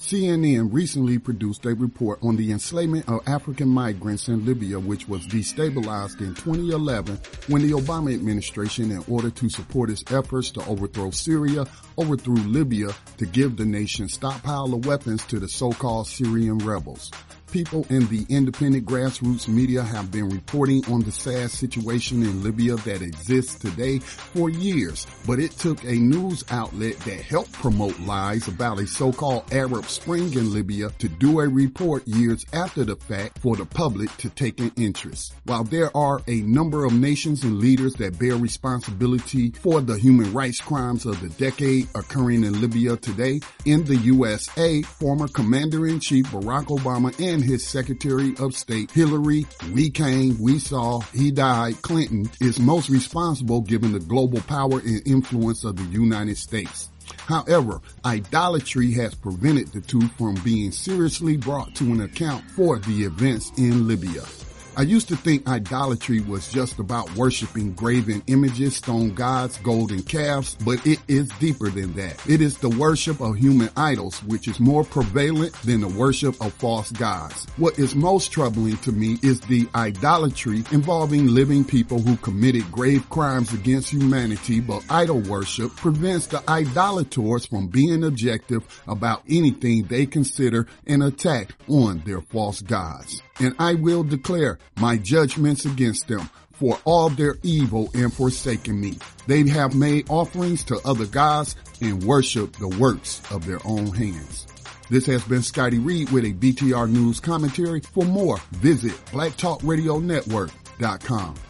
CNN recently produced a report on the enslavement of African migrants in Libya, which was destabilized in 2011 when the Obama administration, in order to support its efforts to overthrow Syria, overthrew Libya to give the nation stockpile of weapons to the so-called Syrian rebels. People in the independent grassroots media have been reporting on the sad situation in Libya that exists today for years, but it took a news outlet that helped promote lies about a so-called Arab Spring in Libya to do a report years after the fact for the public to take an interest. While there are a number of nations and leaders that bear responsibility for the human rights crimes of the decade occurring in Libya today, in the USA, former Commander-in-Chief Barack Obama and his Secretary of State Hillary, we came, we saw, he died, Clinton is most responsible given the global power and influence of the United States. However, idolatry has prevented the two from being seriously brought to an account for the events in Libya. I used to think idolatry was just about worshiping graven images, stone gods, golden calves, but it is deeper than that. It is the worship of human idols, which is more prevalent than the worship of false gods. What is most troubling to me is the idolatry involving living people who committed grave crimes against humanity, but idol worship prevents the idolators from being objective about anything they consider an attack on their false gods. And I will declare my judgments against them for all their evil and forsaken me. They have made offerings to other gods and worship the works of their own hands. This has been Scotty Reed with a BTR News commentary. For more, visit BlackTalkRadioNetwork.com.